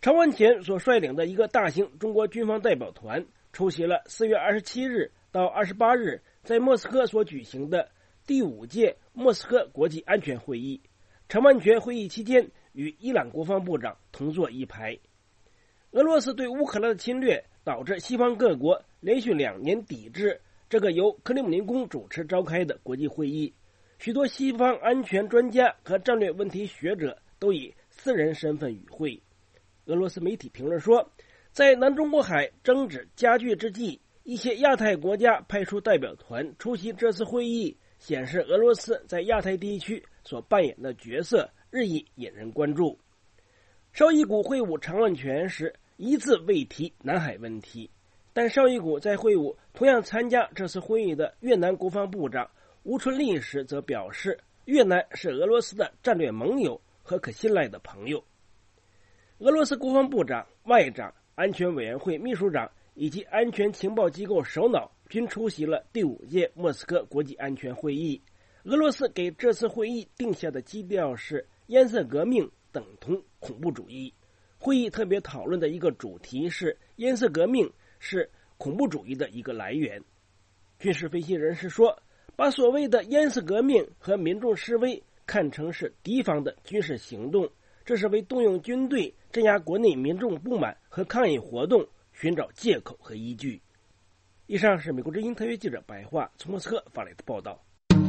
常万全所率领的一个大型中国军方代表团出席了4月27日到28日在莫斯科所举行的第5届莫斯科国际安全会议。常万全会议期间与伊朗国防部长同坐一排。俄罗斯对乌克兰的侵略导致西方各国连续2年抵制这个由克里姆林宫主持召开的国际会议。许多西方安全专家和战略问题学者都以私人身份与会。俄罗斯媒体评论说，在南中国海争执加剧之际，一些亚太国家派出代表团出席这次会议，显示俄罗斯在亚太地区所扮演的角色日益引人关注。绍伊古会晤常万全时一字未提南海问题，但绍伊古在会晤同样参加这次会议的越南国防部长吴春丽时则表示，越南是俄罗斯的战略盟友和可信赖的朋友。俄罗斯国防部长、外长、安全委员会秘书长以及安全情报机构首脑均出席了第5届莫斯科国际安全会议。俄罗斯给这次会议定下的基调是颜色革命等同恐怖主义。会议特别讨论的一个主题是颜色革命是恐怖主义的一个来源。军事分析人士说，把所谓的颜色革命和民众示威看成是敌方的军事行动，这是为动用军队镇压国内民众不满和抗议活动寻找借口和依据。以上是美国之音特约记者白桦从莫斯科发来的报道。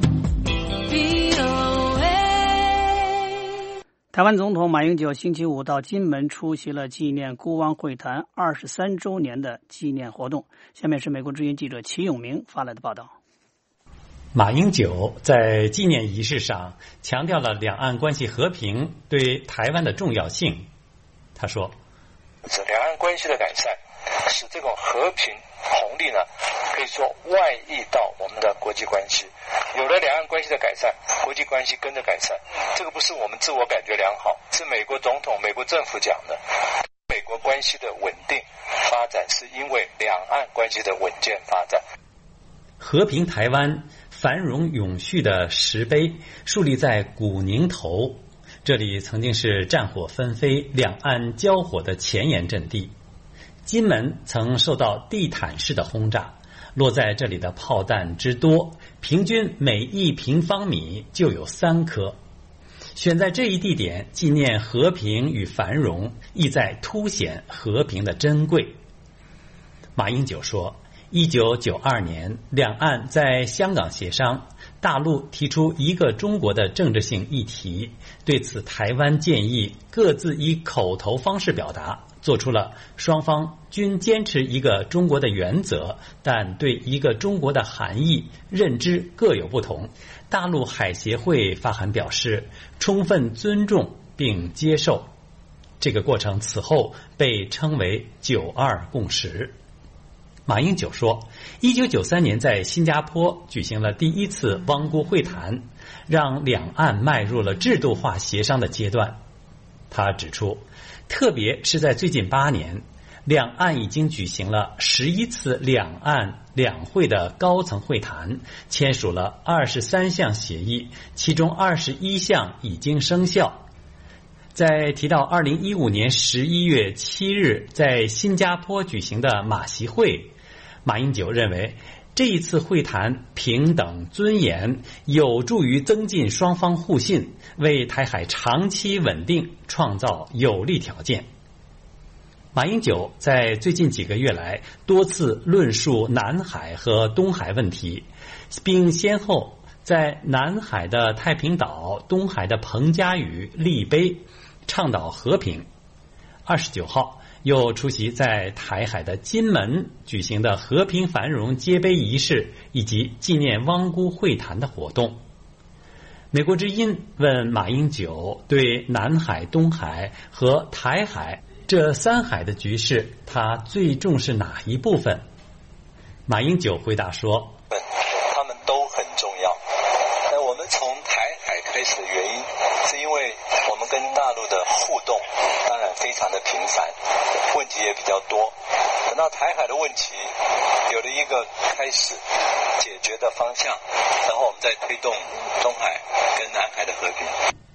台湾总统马英九星期五到金门出席了纪念孤汪会谈23周年的纪念活动。下面是美国之音记者齐永明发来的报道。 马英九在纪念仪式上强调了两岸关系和平对台湾的重要性。他说， 两岸关系的改善使这种和平红利呢，可以说外溢到我们的国际关系。有了两岸关系的改善，国际关系跟着改善，这个不是我们自我感觉良好，是美国总统、美国政府讲的。美国关系的稳定发展是因为两岸关系的稳健发展。 和平台湾、繁荣永续的石碑树立在古宁头，这里曾经是战火纷飞、两岸交火的前沿阵地。金门曾受到地毯式的轰炸，落在这里的炮弹之多，平均每1平方米就有3颗。选在这一地点纪念和平与繁荣，意在凸显和平的珍贵。马英九说，1992年两岸在香港协商，大陆提出一个中国的政治性议题，对此台湾建议各自以口头方式表达，做出了双方均坚持一个中国的原则，但对一个中国的含义认知各有不同。大陆海协会发函表示充分尊重并接受。这个过程此后被称为92共识。马英九说，1993年在新加坡举行了第1次汪辜会谈，让两岸迈入了制度化协商的阶段。他指出，特别是在最近8年，两岸已经举行了11次两岸两会的高层会谈，签署了23项协议，其中21项已经生效。在提到2015年11月7日在新加坡举行的马习会，马英九认为这一次会谈平等尊严，有助于增进双方互信，为台海长期稳定创造有利条件。马英九在最近几个月来多次论述南海和东海问题，并先后在南海的太平岛、东海的彭佳屿立碑，倡导和平。29号又出席在台海的金门举行的和平繁荣揭碑仪式以及纪念汪辜会谈的活动。美国之音问马英九对南海、东海和台海这3海的局势，他最重视哪一部分？马英九回答说， 他们都很重要。但我们从台海开始的原因，是因为我们跟大陆的互动当然非常的频繁，问题也比较多。等到台海的问题有了一个开始解决的方向，然后我们再推动东海跟南海的和平。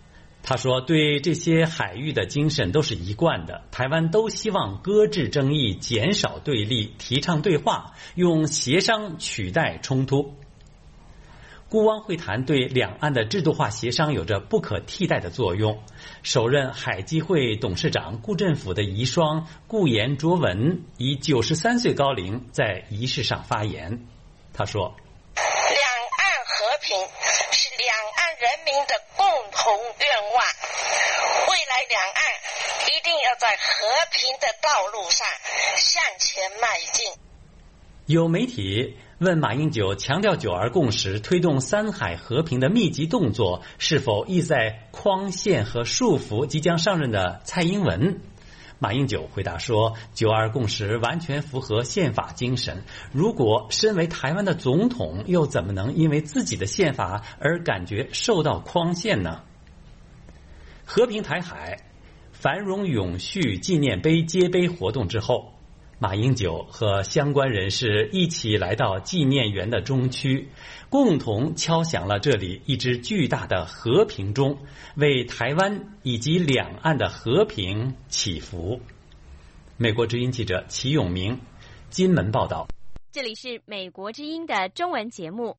他说，对这些海域的精神都是一贯的，台湾都希望搁置争议，减少对立，提倡对话，用协商取代冲突。孤汪会谈对两岸的制度化协商有着不可替代的作用。首任海基会董事长顾振甫的遗孀顾延卓文以93岁高龄在仪式上发言，他说： 两岸和平是两岸人民的共同愿望，未来两岸一定要在和平的道路上向前迈进。 有媒体问马英九强调九二共识、推动三海和平的密集动作是否意在框限和束缚即将上任的蔡英文。马英九回答说，九二共识完全符合宪法精神，如果身为台湾的总统，又怎么能因为自己的宪法而感觉受到框限呢？和平台海、繁荣永续纪念碑揭碑活动之后，马英九和相关人士一起来到纪念园的中区，共同敲响了这里一支巨大的和平钟，为台湾以及两岸的和平祈福。美国之音记者齐永明金门报道。 这里是美国之音的中文节目。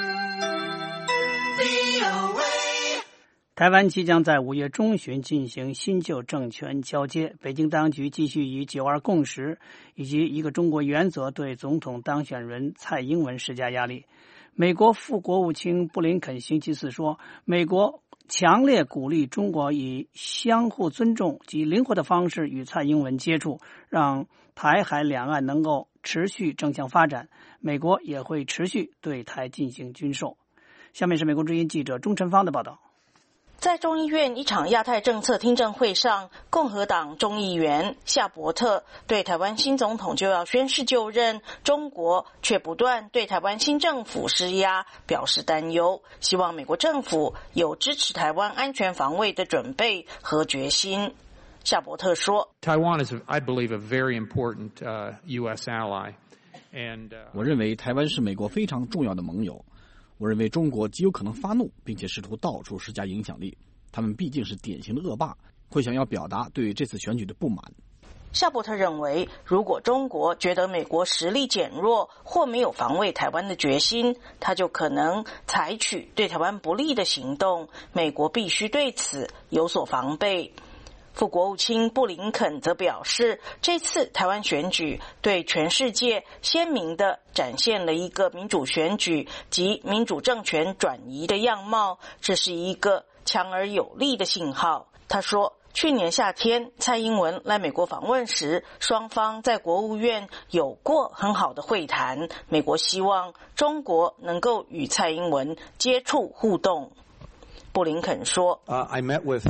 台湾即将在5月中旬进行新旧政权交接，北京当局继续以九二共识以及一个中国原则对总统当选人蔡英文施加压力。美国副国务卿布林肯星期四说，美国强烈鼓励中国以相互尊重及灵活的方式与蔡英文接触，让台海两岸能够持续正向发展。美国也会持续对台进行军售。下面是美国之音记者钟晨芳的报道。 在众议院一场亚太政策听证会上，共和党众议员夏伯特对台湾新总统就要宣誓就任，中国却不断对台湾新政府施压，表示担忧，希望美国政府有支持台湾安全防卫的准备和决心。夏伯特说 Taiwan is, I believe, a very important U.S. ally. 我认为台湾是美国非常重要的盟友。我认为中国极有可能发怒，并且试图到处施加影响力。他们毕竟是典型的恶霸，会想要表达对这次选举的不满。 夏伯特认为，如果中国觉得美国实力减弱或没有防卫台湾的决心，他就可能采取对台湾不利的行动，美国必须对此有所防备。副国务卿布林肯则表示，这次台湾选举对全世界鲜明地展现了一个民主选举及民主政权转移的样貌，这是一个强而有力的信号。他说，去年夏天蔡英文来美国访问时，双方在国务院有过很好的会谈，美国希望中国能够与蔡英文接触互动。布林肯说 I met with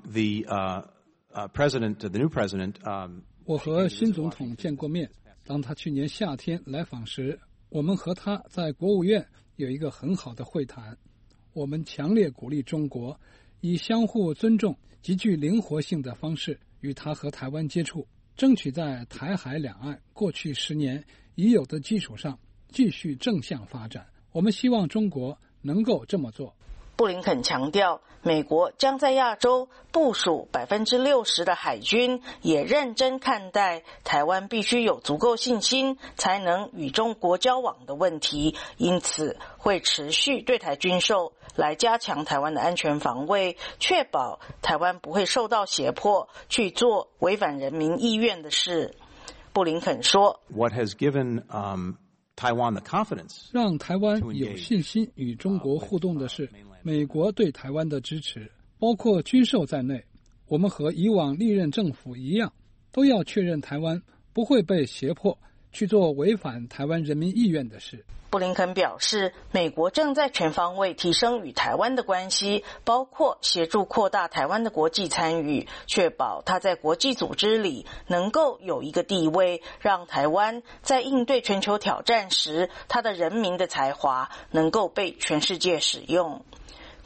the new president. 我和新总统见过面。当他去年夏天来访时，我们和他在国务院有一个很好的会谈。我们强烈鼓励中国以相互尊重、极具灵活性的方式与他和台湾接触，争取在台海两岸过去10年已有的基础上继续正向发展。我们希望中国能够这么做。 布林肯强调，美国将在亚洲部署60%的海军，也认真看待台湾必须有足够信心才能与中国交往的问题，因此会持续对台军售来加强台湾的安全防卫，确保台湾不会受到胁迫去做违反人民意愿的事。布林肯说 What has given Taiwan the confidence 让台湾有信心与中国互动的是美国对台湾的支持，包括军售在内。我们和以往历任政府一样，都要确认台湾不会被胁迫去做违反台湾人民意愿的事。 布林肯表示，美国正在全方位提升与台湾的关系，包括协助扩大台湾的国际参与，确保它在国际组织里能够有一个地位，让台湾在应对全球挑战时，它的人民的才华能够被全世界使用。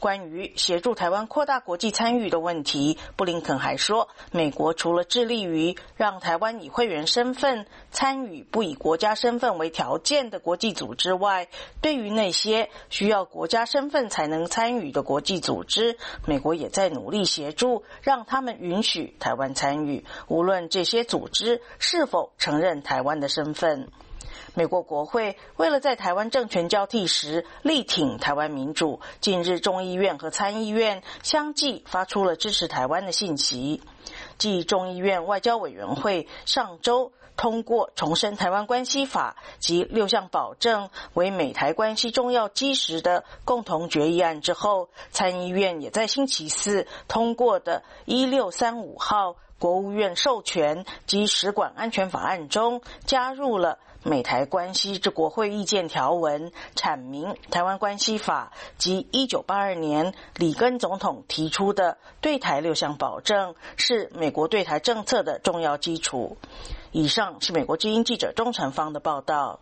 关于协助台湾扩大国际参与的问题，布林肯还说，美国除了致力于让台湾以会员身份参与不以国家身份为条件的国际组织外，对于那些需要国家身份才能参与的国际组织，美国也在努力协助让他们允许台湾参与，无论这些组织是否承认台湾的身份。美国国会为了在台湾政权交替时力挺台湾民主，近日众议院和参议院相继发出了支持台湾的信息。继众议院外交委员会上周通过重申台湾关系法及6项保证为美台关系重要基石的共同决议案之后，参议院也在星期四通过的1635号国务院授权及使馆安全法案中加入了美台关系之国会意见条文，阐明台湾关系法及1982年里根总统提出的对台6项保证是美国对台政策的重要基础。以上是美国之音记者钟成芳的报道。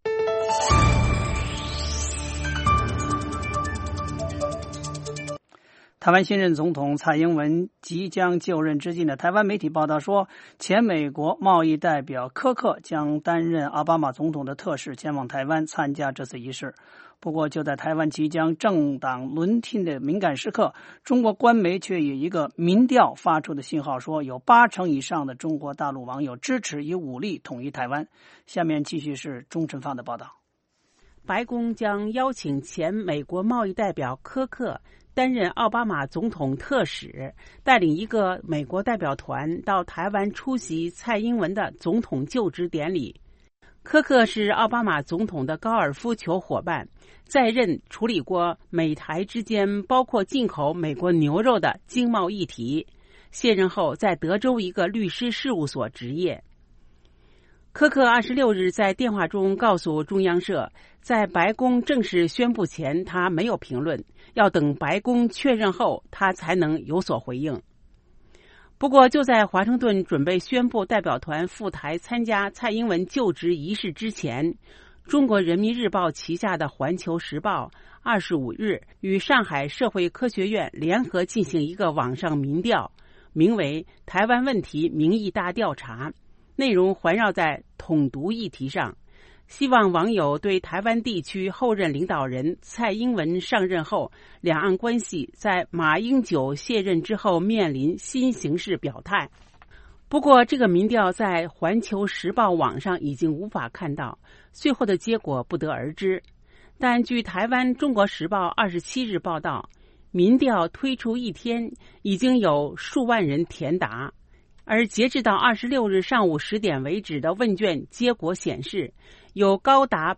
台湾新任总统蔡英文即将就任之际呢，台湾媒体报道说，前美国贸易代表柯克将担任奥巴马总统的特使前往台湾参加这次仪式。不过就在台湾即将政党轮替的敏感时刻，中国官媒却以一个民调发出的信号说，有80%以上的中国大陆网友支持以武力统一台湾。下面继续是钟晨芳的报道。 白宫将邀请前美国贸易代表柯克担任奥巴马总统特使，带领一个美国代表团到台湾出席蔡英文的总统就职典礼。柯克是奥巴马总统的高尔夫球伙伴，在任处理过美台之间包括进口美国牛肉的经贸议题，卸任后在德州一个律师事务所执业。柯克26日在电话中告诉中央社，在白宫正式宣布前他没有评论，要等白宫确认后他才能有所回应。不过就在华盛顿准备宣布代表团赴台参加蔡英文就职仪式之前，中国人民日报旗下的环球时报25日与上海社会科学院联合进行一个网上民调，名为台湾问题民意大调查，内容环绕在统独议题上，希望网友对台湾地区后任领导人蔡英文上任后两岸关系在马英九卸任之后面临新形势表态。不过这个民调在环球时报网上已经无法看到，最后的结果不得而知。但据台湾中国时报27日报道，民调推出一天已经有数万人填答，而截至到26日上午10点为止的问卷结果显示，有高达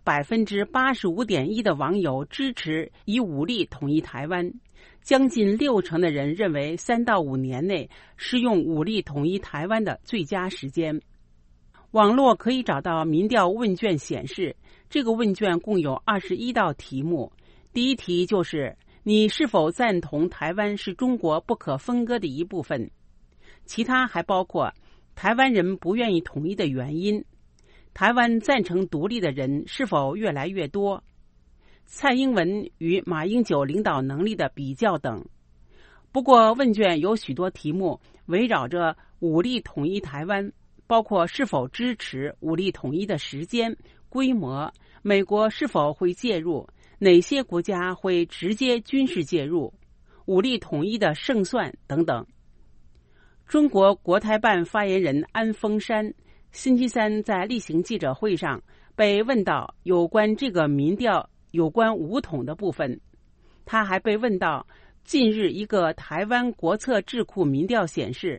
85.1% 的网友支持以武力统一台湾，将近60%的人认为3到5年内是用武力统一台湾的最佳时间。网络可以找到民调问卷显示，这个问卷共有21道题目。第一题就是你是否赞同台湾是中国不可分割的一部分，其他还包括台湾人不愿意统一的原因，台湾赞成独立的人是否越来越多，蔡英文与马英九领导能力的比较等。不过问卷有许多题目围绕着武力统一台湾，包括是否支持武力统一的时间、规模，美国是否会介入，哪些国家会直接军事介入，武力统一的胜算等等。中国国台办发言人安峰山星期三在例行记者会上被问到有关这个民调有关武统的部分，他还被问到近日一个台湾国策智库民调显示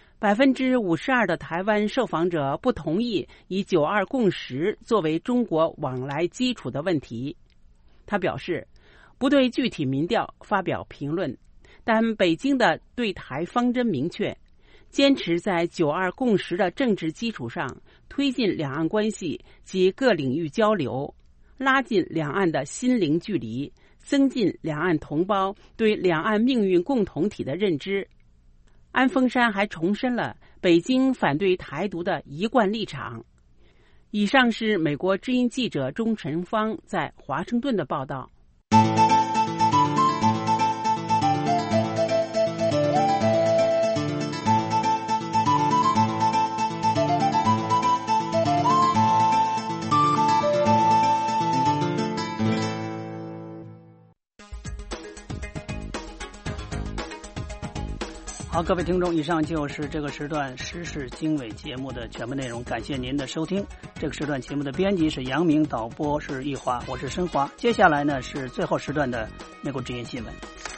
，52%的台湾受访者不同意以9·2共识作为中国往来基础的问题。他表示不对具体民调发表评论，但北京的对台方针明确，坚持在9·2共识的政治基础上推进两岸关系及各领域交流，拉近两岸的心灵距离，增进两岸同胞对两岸命运共同体的认知。安峰山还重申了北京反对台独的一贯立场。以上是美国之音记者钟晨芳在华盛顿的报道。 好，各位听众，以上就是这个时段时事经纬节目的全部内容，感谢您的收听。这个时段节目的编辑是杨明，导播是易华，我是申华。接下来呢是最后时段的美国之音新闻。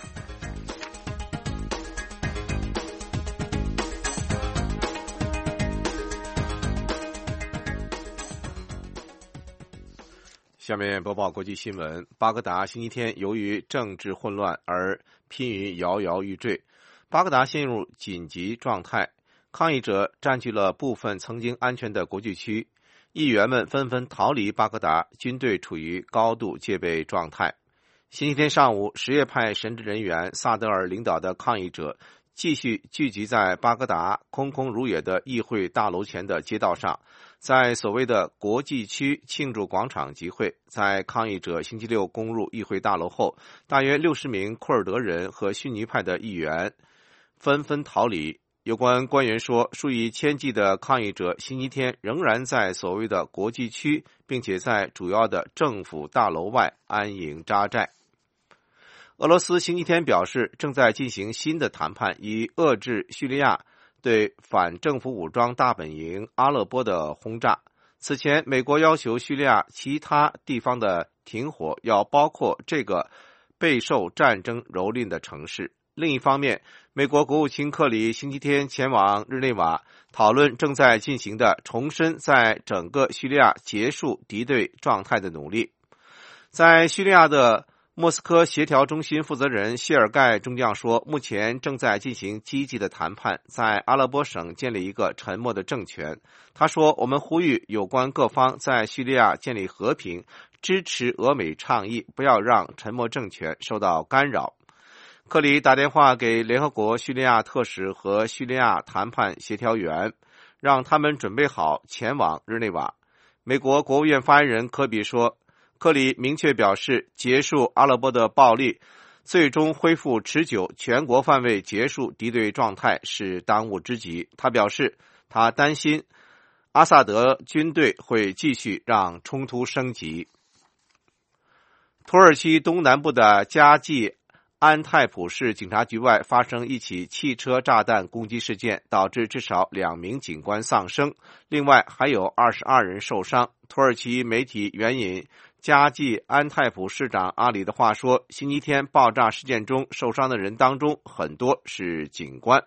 下面播报国际新闻。巴格达星期天由于政治混乱而濒于摇摇欲坠，巴格达陷入紧急状态，抗议者占据了部分曾经安全的国际区，议员们纷纷逃离巴格达，军队处于高度戒备状态。星期天上午，什叶派神职人员萨德尔领导的抗议者继续聚集在巴格达空空如也的议会大楼前的街道上，在所谓的国际区庆祝广场集会。在抗议者星期六攻入议会大楼后，大约60名库尔德人和逊尼派的议员纷纷逃离。有关官员说，数以千计的抗议者星期天仍然在所谓的国际区，并且在主要的政府大楼外安营扎寨。俄罗斯星期天表示，正在进行新的谈判，以遏制叙利亚对反政府武装大本营阿勒颇的轰炸。此前，美国要求叙利亚其他地方的停火要包括这个备受战争蹂躏的城市。另一方面，美国国务卿克里星期天前往日内瓦，讨论正在进行的重申在整个叙利亚结束敌对状态的努力。在叙利亚的莫斯科协调中心负责人谢尔盖中将说，目前正在进行积极的谈判，在阿勒颇省建立一个沉默的政权。他说，我们呼吁有关各方在叙利亚建立和平，支持俄美倡议，不要让沉默政权受到干扰。克里打电话给联合国叙利亚特使和叙利亚谈判协调员，让他们准备好前往日内瓦。美国国务院发言人科比说，克里明确表示，结束阿勒颇的暴力，最终恢复持久全国范围结束敌对状态是当务之急。他表示，他担心阿萨德军队会继续让冲突升级。土耳其东南部的加济安泰普市警察局外发生一起汽车炸弹攻击事件，导致至少2名警官丧生，另外还有22人受伤。土耳其媒体援引加济安泰普市长阿里的话说，星期天爆炸事件中受伤的人当中很多是警官。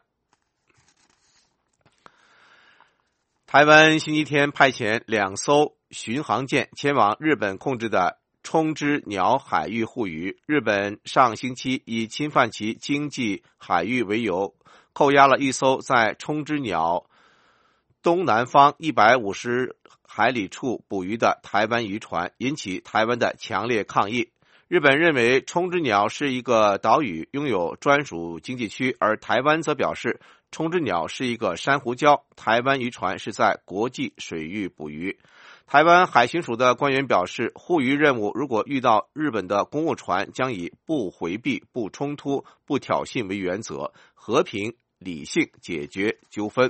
台湾星期天派遣2艘巡航舰前往日本控制的冲之鸟海域护渔。日本上星期以侵犯其经济海域为由，扣押了一艘在冲之鸟东南方150海里处捕鱼的台湾渔船，引起台湾的强烈抗议。日本认为冲之鸟是一个岛屿，拥有专属经济区，而台湾则表示冲之鸟是一个珊瑚礁，台湾渔船是在国际水域捕鱼。台湾海巡署的官员表示，护渔任务如果遇到日本的公务船，将以不回避、不冲突、不挑衅为原则，和平理性解决纠纷。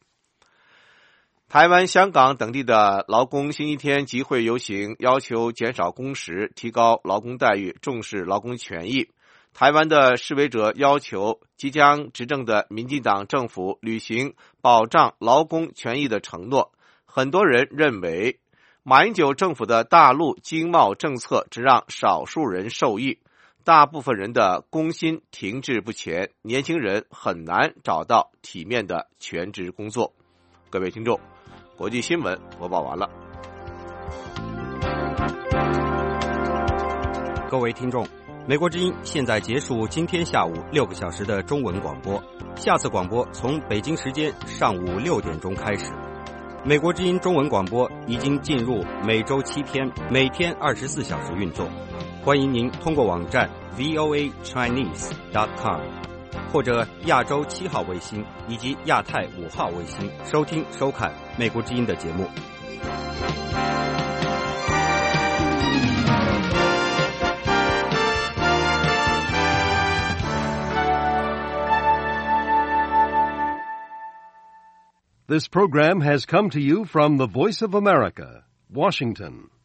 台湾、香港等地的劳工星期天集会游行，要求减少工时、提高劳工待遇、重视劳工权益。台湾的示威者要求即将执政的民进党政府履行保障劳工权益的承诺。很多人认为，马英九政府的大陆经贸政策只让少数人受益，大部分人的工薪停滞不前，年轻人很难找到体面的全职工作。各位听众，国际新闻播报完了。 各位听众，美国之音现在结束今天下午6个小时的中文广播，下次广播从北京时间上午6点钟开始。美国之音中文广播已经进入每周7天，每天24小时运作。欢迎您通过网站 voachinese.com 或者亚洲7号卫星以及亚太5号卫星收听收看美国之音的节目。 This program has come to you from the Voice of America, Washington.